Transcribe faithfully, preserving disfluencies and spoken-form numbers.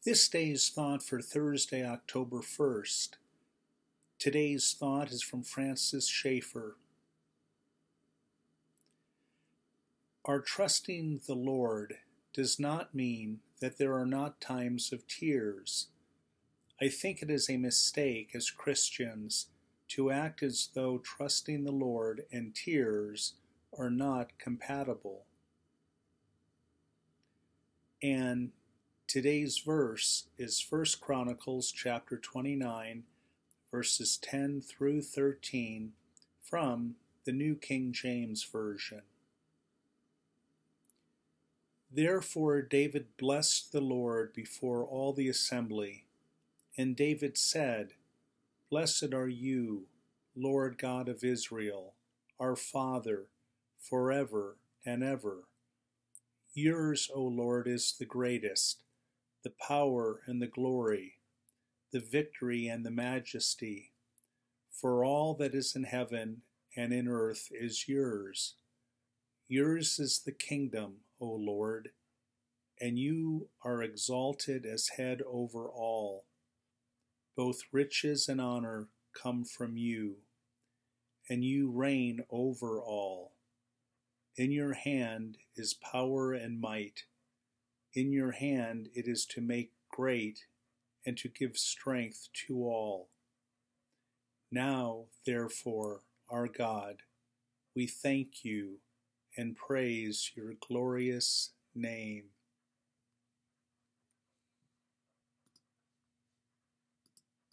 This day's thought for Thursday, October first. Today's thought is from Francis Schaeffer. Our trusting the Lord does not mean that there are not times of tears. I think it is a mistake as Christians to act as though trusting the Lord and tears are not compatible. And today's verse is First Chronicles chapter twenty-nine, verses ten through thirteen from the New King James Version. Therefore David blessed the Lord before all the assembly, and David said, Blessed are you, Lord God of Israel, our Father, forever and ever. Yours, O Lord, is the greatest, the power and the glory, the victory and the majesty. For all that is in heaven and in earth is yours. Yours is the kingdom, O Lord, and you are exalted as head over all. Both riches and honor come from you, and you reign over all. In your hand is power and might. In your hand it is to make great and to give strength to all. Now, therefore, our God, we thank you and praise your glorious name.